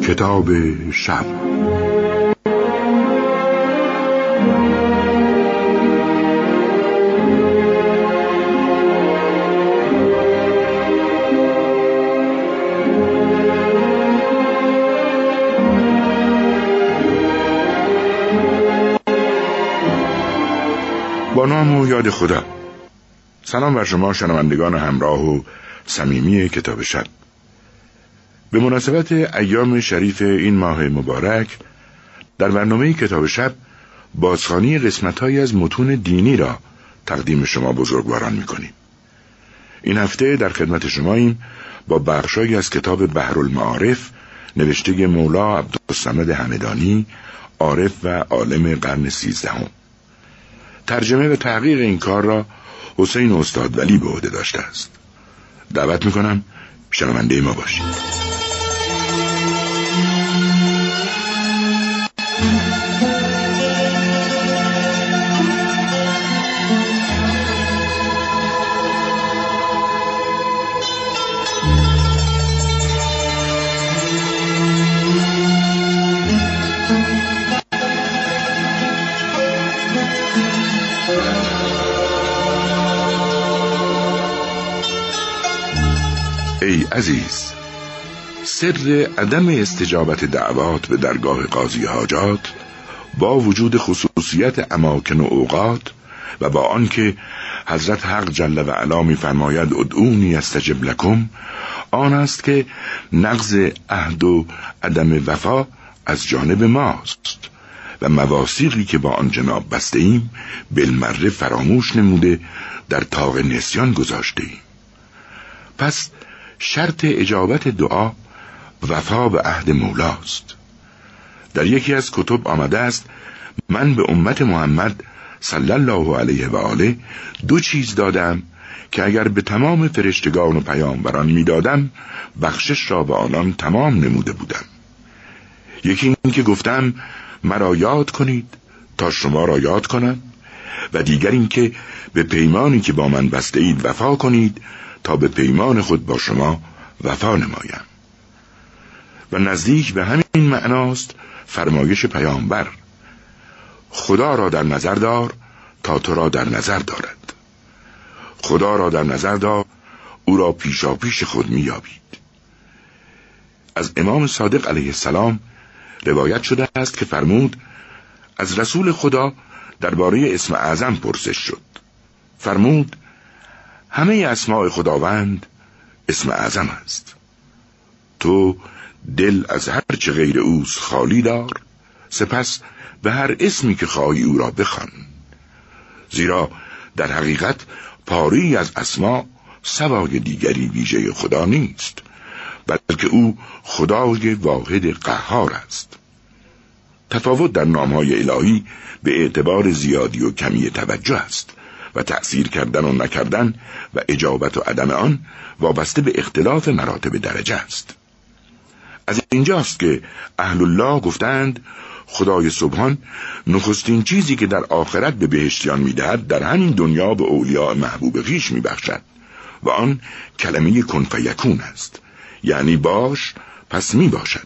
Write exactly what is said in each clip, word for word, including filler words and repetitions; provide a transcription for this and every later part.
کتاب شب. با نام و یاد خدا. سلام بر شما شنوندگان همراه و صمیمی کتاب شب. به مناسبت ایام شریف این ماه مبارک در برنامه کتاب شب بازخوانی قسمت‌هایی از متون دینی را تقدیم شما بزرگواران می‌کنیم. این هفته در خدمت شماییم با بخشایی از کتاب بحرالمعارف نوشته مولا عبدالصمد همدانی، عارف و عالم قرن سیزدهم. ترجمه و تحقیق این کار را حسین استاد ولی به عهده داشته است. دعوت می‌کنم شنونده ما باشید. ای عزیز، سر عدم استجابت دعوات به درگاه قاضی حاجات با وجود خصوصیت اماکن و اوقات و با آنکه حضرت حق جل و علا می‌فرماید ادعونی استجب لکم، آن است که نقض عهد و عدم وفا از جانب ماست و مواثیقی که با آن جناب بسته ایم بالمره فراموش نموده در طاق نسیان گذاشته ایم. پس شرط اجابت دعا وفا به عهد مولاست. در یکی از کتب آمده است من به امت محمد صلی الله علیه و آله دو چیز دادم که اگر به تمام فرشتگان و پیامبران میدادم بخشش را به آنان تمام نموده بودم. یکی این که گفتم مرا یاد کنید تا شما را یاد کنم، و دیگر این که به پیمانی که با من بسته اید وفا کنید تا به پیمان خود با شما وفا نمایم. و نزدیک به همین معناست فرمایش پیامبر خدا را در نظر دار تا تو را در نظر دارد. خدا را در نظر دار او را پیشا پیش خود میابید. از امام صادق علیه السلام روایت شده است که فرمود از رسول خدا درباره اسم اعظم پرسش شد. فرمود همه اسماء خداوند اسم اعظم است. تو دل از هر چه غیر اوست خالی دار، سپس به هر اسمی که خواهی او را بخوان، زیرا در حقیقت پاری از اسما سوای دیگری ویژه خدا نیست، بلکه او خدای واحد قهار است. تفاوت در نامهای الهی به اعتبار زیادی و کمی توجه است و تأثیر کردن و نکردن و اجابت و عدم آن وابسته به اختلاف مراتب درجه است. از اینجاست که اهل الله گفتند خدای سبحان نخستین چیزی که در آخرت به بهشتیان میدهد در همین دنیا به اولیاء محبوب خویش میبخشد و آن کلمه کن فیکون است، یعنی باش پس میباشد.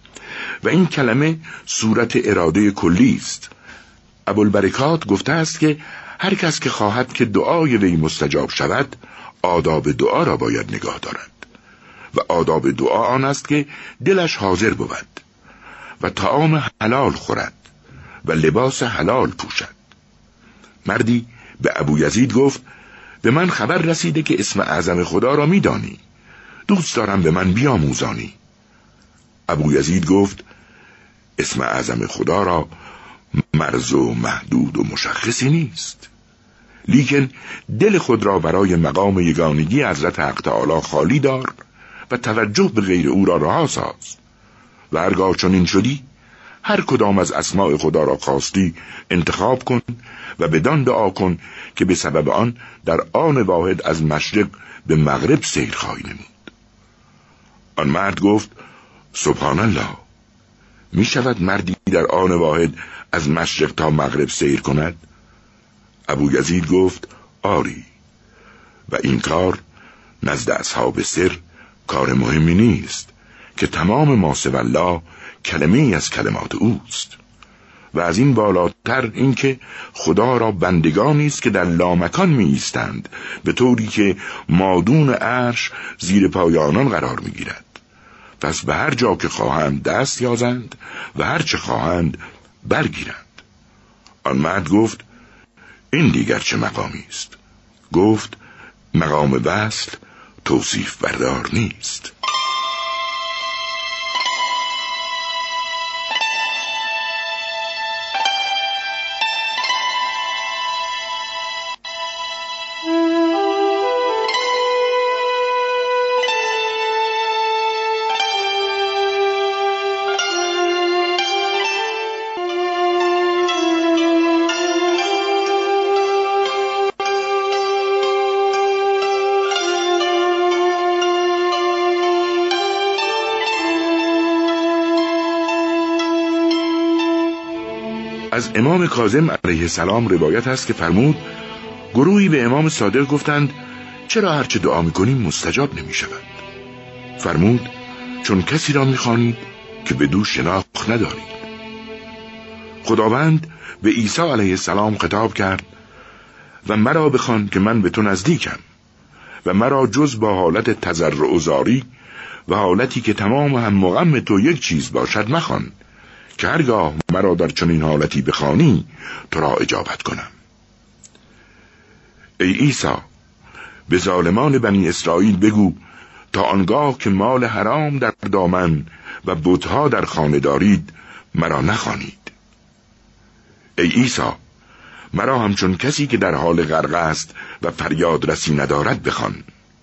و این کلمه صورت اراده کلی است. ابوالبرکات گفته است که هر کس که خواهد که دعای وی مستجاب شود آداب دعا را باید نگاه دارد، و آداب دعا آن است که دلش حاضر بود و طعام حلال خورد و لباس حلال پوشد. مردی به ابویزید گفت به من خبر رسیده که اسم اعظم خدا را میدانی، دوست دارم به من بیاموزانی. ابویزید گفت اسم اعظم خدا را مرز و محدود و مشخصی نیست، لیکن دل خود را برای مقام یگانگی حضرت حق تعالی خالی دار و توجه به غیر او را رها ساز، و هرگاه چنین شدی هر کدام از اسماء خدا را خواستی انتخاب کن و بدان دعا کن که به سبب آن در آن واحد از مشرق به مغرب سیر خواهی نمود. آن مرد گفت سبحان الله، می شود مردی در آن واحد از مشرق تا مغرب سیر کند؟ ابویزید گفت آری، و این کار نزد اصحاب سر کار مهمی نیست که تمام ما سوی الله کلمه ای از کلمات اوست، و از این بالاتر این که خدا را بندگانی است که در لامکان می ایستند، به طوری که مادون عرش زیر پای آنان قرار می گیرد. پس به هر جا که خواهند دست یازند و هر چه خواهند برگیرند. آن مرد گفت این دیگر چه مقامی است؟ گفت مقام وصل توصیف بردار نیست. از امام کاظم علیه السلام روایت است که فرمود گروهی به امام صادق گفتند چرا هرچه دعا میکنیم مستجاب نمی شود؟ فرمود چون کسی را میخوانید که بدو شناخت ندارید. خداوند به عیسی علیه السلام خطاب کرد و مرا بخوان که من به تو نزدیکم و مرا جز با حالت تضرع و زاری و حالتی که تمام هم و غم تو یک چیز باشد مخوان که هرگاه مرا در چنین حالتی بخوانی تو را اجابت کنم. ای عیسی، به ظالمان بنی اسرائیل بگو تا آنگاه که مال حرام در دامن و بتها در خانه دارید مرا نخوانید. ای عیسی، مرا همچون کسی که در حال غرق است و فریاد رسی ندارد بخوان.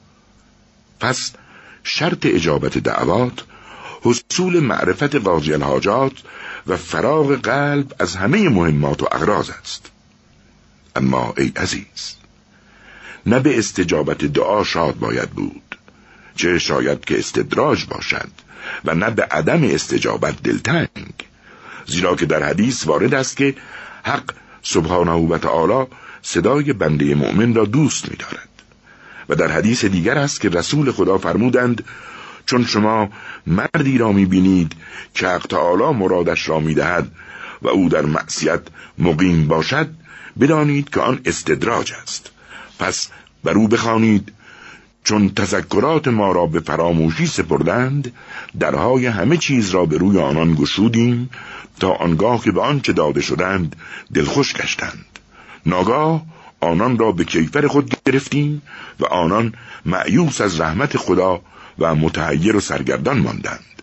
پس شرط اجابت دعوات حصول معرفت قاضی الحاجات و فراغ قلب از همه مهمات و اغراض است. اما ای عزیز، نه به استجابت دعا شاد باید بود، چه شاید که استدراج باشد، و نه به عدم استجابت دلتنگ، زیرا که در حدیث وارد است که حق سبحانه و تعالی صدای بنده مؤمن را دوست می دارد. و در حدیث دیگر است که رسول خدا فرمودند چون شما مردی را می بینید که حق تعالی مرادش را می دهد و او در معصیت مقیم باشد، بدانید که آن استدراج است. پس بر او بخوانید چون تذکرات ما را به فراموشی سپردند، درهای همه چیز را به روی آنان گشودیم تا آنگاه که به آنچه داده شدند دلخوش گشتند. ناگاه آنان را به کیفر خود گرفتیم و آنان مایوس از رحمت خدا و متحیر و سرگردان ماندند.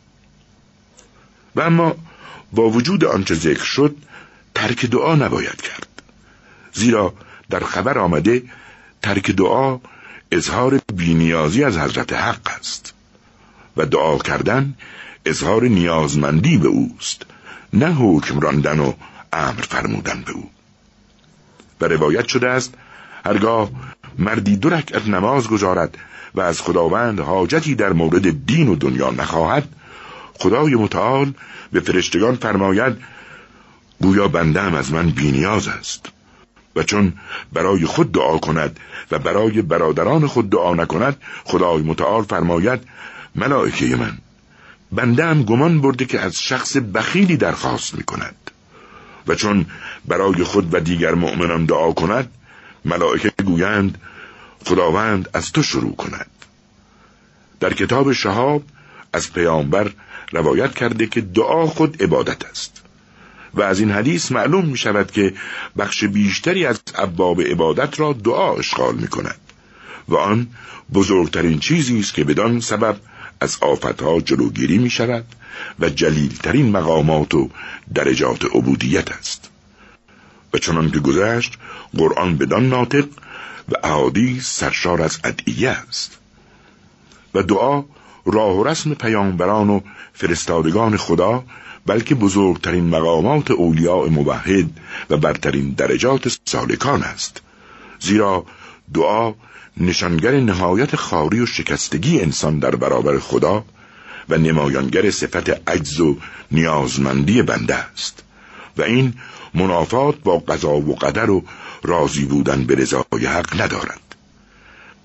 و اما با وجود آنچه ذکر شد ترک دعا نباید کرد، زیرا در خبر آمده ترک دعا اظهار بی‌نیازی از حضرت حق است و دعا کردن اظهار نیازمندی به اوست، نه حکم راندن و امر فرمودن به او. و روایت شده است هرگاه مردی دو رکعت نماز گزارد و از خداوند حاجتی در مورد دین و دنیا نخواهد، خدای متعال به فرشتگان فرماید گویا بنده‌ام از من بی‌نیاز است، و چون برای خود دعا کند و برای برادران خود دعا نکند، خدای متعال فرماید ملائکه من بنده‌ام گمان برده که از شخص بخیلی درخواست می کند، و چون برای خود و دیگر مؤمنان دعا کند، ملائکه گویند خداوند از تو شروع کند. در کتاب شهاب از پیامبر روایت کرده که دعا خود عبادت است، و از این حدیث معلوم می شود که بخش بیشتری از ابواب عبادت را دعا اشغال می کند و آن بزرگترین چیزی است که بدان سبب از آفتها جلوگیری می شود و جلیلترین مقامات و درجات عبودیت است. و چنان که گذشت قرآن بدان ناطق و احادیث سرشار از ادعیه است. و دعا راه و رسم پیامبران و فرستادگان خدا، بلکه بزرگترین مقامات اولیاء موحد و برترین درجات سالکان است، زیرا دعا نشانگر نهایت خواری و شکستگی انسان در برابر خدا و نمایانگر صفت عجز و نیازمندی بنده است، و این منافات با قضا و قدر و راضی بودن به رضای حق ندارد.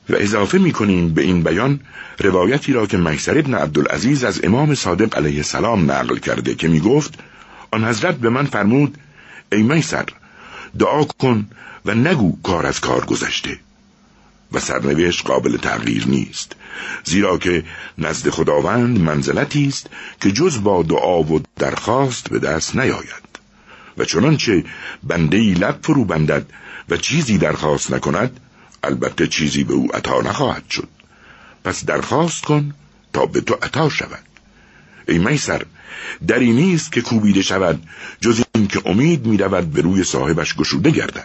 و اضافه می‌کنیم به این بیان روایتی را که میسر ابن عبدالعزیز از امام صادق علیه السلام نقل کرده که می‌گفت آن حضرت به من فرمود ای میسر دعا کن و نگو کار از کار گذشته. و سرنوشت قابل تغییر نیست، زیرا که نزد خداوند منزلتی است که جز با دعا و درخواست به دست نیاید و چنانچه بنده‌ای لب فرو بندد و چیزی درخواست نکند البته چیزی به او عطا نخواهد شد. پس درخواست کن تا به تو عطا شود. ای میسر دری نیست که کوبیده شود جز این که امید می رود به روی صاحبش گشوده گردد.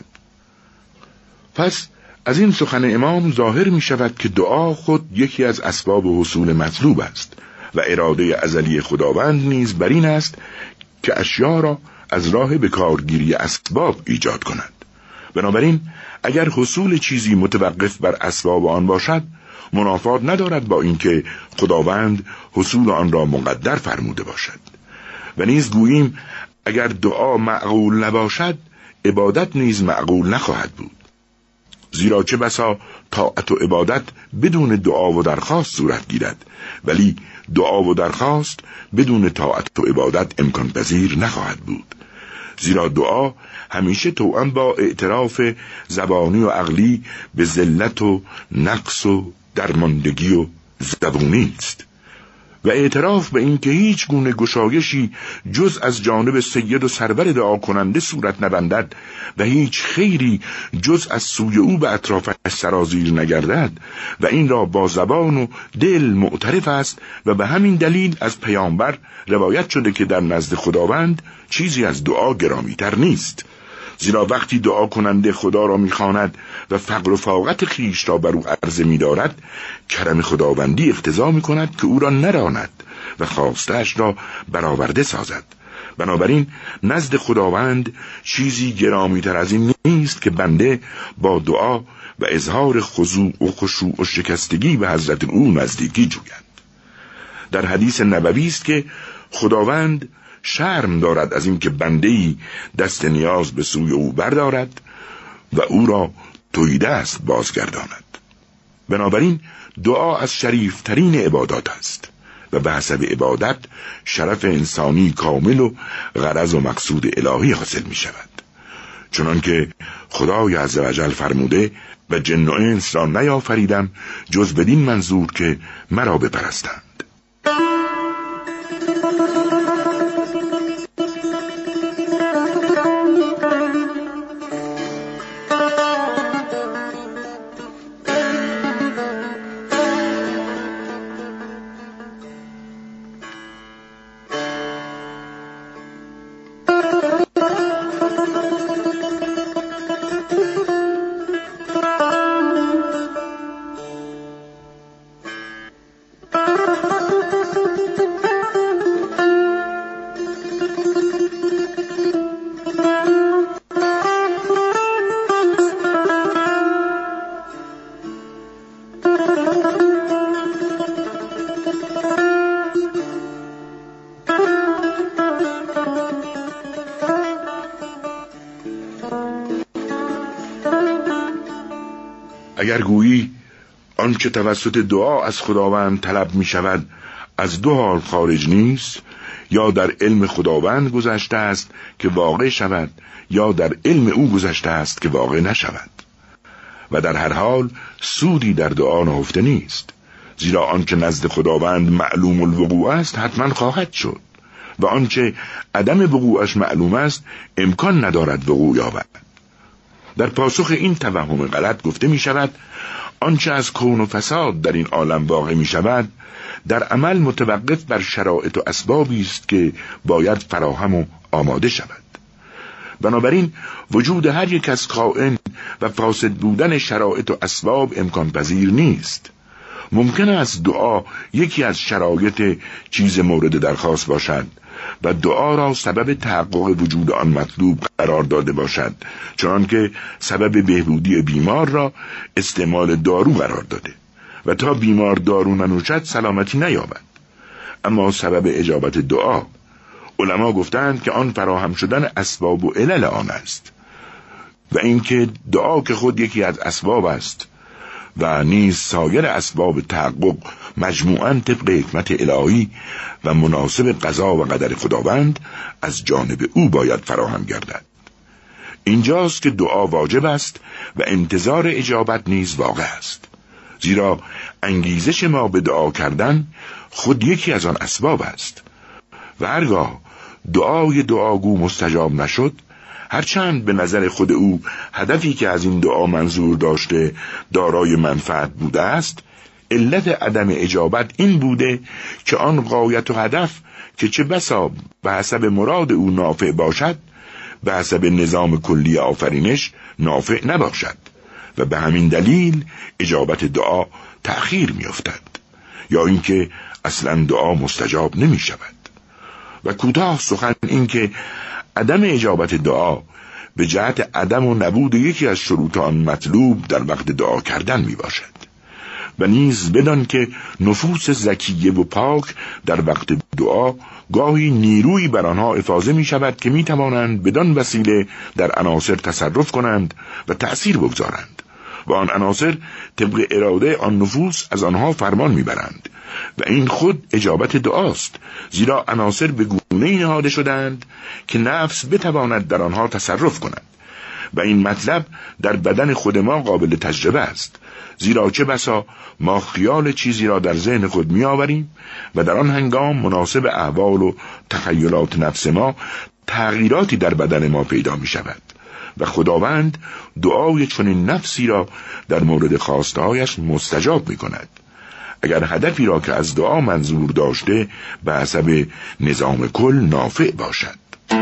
پس از این سخن امام ظاهر می شود که دعا خود یکی از اسباب حصول مطلوب است و اراده ازلی خداوند نیز بر این است که اشیا را از راه به کارگیری اسباب ایجاد کند. بنابراین اگر حصول چیزی متوقف بر اسباب آن باشد منافات ندارد با اینکه خداوند حصول آن را مقدر فرموده باشد. و نیز گوییم اگر دعا معقول نباشد عبادت نیز معقول نخواهد بود، زیرا چه بسا طاعت و عبادت بدون دعا و درخواست صورت گیرد، ولی دعا و درخواست بدون طاعت و عبادت امکان پذیر نخواهد بود، زیرا دعا همیشه توأم با اعتراف زبانی و عقلی به ذلت و نقص و درماندگی و زبونی است و اعتراف به این که هیچ گونه گشایشی جز از جانب سید و سرور دعا کننده صورت نبندد و هیچ خیری جز از سوی او به اطرافش سرازیر نگردد و این را با زبان و دل معترف است و به همین دلیل از پیامبر روایت شده که در نزد خداوند چیزی از دعا گرامی‌تر نیست، زیرا وقتی دعا کننده خدا را می‌خواند و فقر و فاقت خیش را بر او عرضه می‌دارد کرم خداوندی اقتضا می‌کند که او را نراند و خواسته‌اش را برآورده سازد. بنابراین نزد خداوند چیزی گرامی‌تر از این نیست که بنده با دعا و اظهار خضوع و خشوع و شکستگی به حضرت او نزدیکی جوید. در حدیث نبوی است که خداوند شرم دارد از این که بنده‌ای دست نیاز به سوی او بردارد و او را توی دست بازگرداند. بنابراین دعا از شریفترین عبادات است و به حسب عبادت شرف انسانی کامل و غرض و مقصود الهی حاصل می شود، چنانکه خدای عزوجل فرموده و جن و انس را نیافریدم جز بدین منظور که مرا بپرستند. اگر گویی آنچه توسط دعا از خداوند طلب می شود از دو حال خارج نیست، یا در علم خداوند گذشته است که واقع شود یا در علم او گذشته است که واقع نشود، و در هر حال سودی در دعا نهفته نیست، زیرا آنچه نزد خداوند معلوم الوقوع است حتما خواهد شد و آنچه عدم وقوعش معلوم است امکان ندارد وقوع یابد. در پاسخ این توهم غلط گفته می شود آنچه از کون و فساد در این عالم واقع می شود در عمل متوقف بر شرایط و اسبابی است که باید فراهم و آماده شود. بنابراین وجود هر یک از کائن و فاسد بودن شرایط و اسباب امکان پذیر نیست. ممکن است دعا یکی از شرایط چیز مورد درخواست باشد و دعا را سبب تحقق وجود آن مطلوب قرار داده باشد، چنانکه سبب بهبودی بیمار را استعمال دارو قرار داده و تا بیمار دارو ننوشد سلامتی نیابد. اما سبب اجابت دعا علما گفتند که آن فراهم شدن اسباب و علل آن است و اینکه دعا که خود یکی از اسباب است و نیز سایر اسباب تحقق مجموعاً طبق حکمت الهی و مناسب قضا و قدر خداوند از جانب او باید فراهم گردد. اینجاست که دعا واجب است و انتظار اجابت نیز واقع است، زیرا انگیزش ما به دعا کردن خود یکی از آن اسباب است و هرگاه دعای دعاگو مستجاب نشد، هرچند به نظر خود او هدفی که از این دعا منظور داشته دارای منفعت بوده است، علت عدم اجابت این بوده که آن غایت و هدف که چه بسا به حسب مراد او نافع باشد، به حسب نظام کلی آفرینش نافع نباشد و به همین دلیل اجابت دعا تأخیر می افتد یا اینکه اصلا دعا مستجاب نمی شود. و کوتاه سخن این که عدم اجابت دعا به جهت عدم و نبود یکی از شروط آن مطلوب در وقت دعا کردن می باشد. و نیز بدان که نفوس زکیه و پاک در وقت دعا گاهی نیرویی بر آنها افاضه می شود که می توانند بدان وسیله در عناصر تصرف کنند و تأثیر بگذارند و آن عناصر طبق اراده آن نفوس از آنها فرمان می برند و این خود اجابت دعاست، زیرا عناصر به گونه‌ای نهاده شدند که نفس بتواند در آنها تصرف کند و این مطلب در بدن خود ما قابل تجربه است، زیرا چه بسا ما خیال چیزی را در ذهن خود می آوریم و در آن هنگام مناسب احوال و تخیلات نفس ما تغییراتی در بدن ما پیدا می شود و خداوند دعای چنین نفسی را در مورد خواستهایش مستجاب می کند اگر هدفی را که از دعا منظور داشته به حسب نظام کل نافع باشد.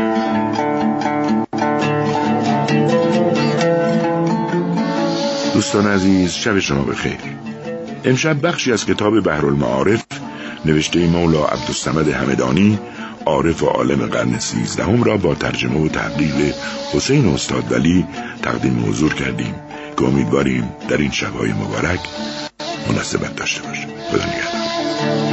دوستان عزیز، شب شما بخیر. امشب بخشی از کتاب بحرالمعارف نوشته مولا عبدالصمد همدانی، عارف و عالم قرن سیزدهم را با ترجمه و تحقیق حسین استاد ولی تقدیم حضور کردیم که امیدواریم در این شب‌های مبارک مناسبت داشته باشه. خدا نگهدار.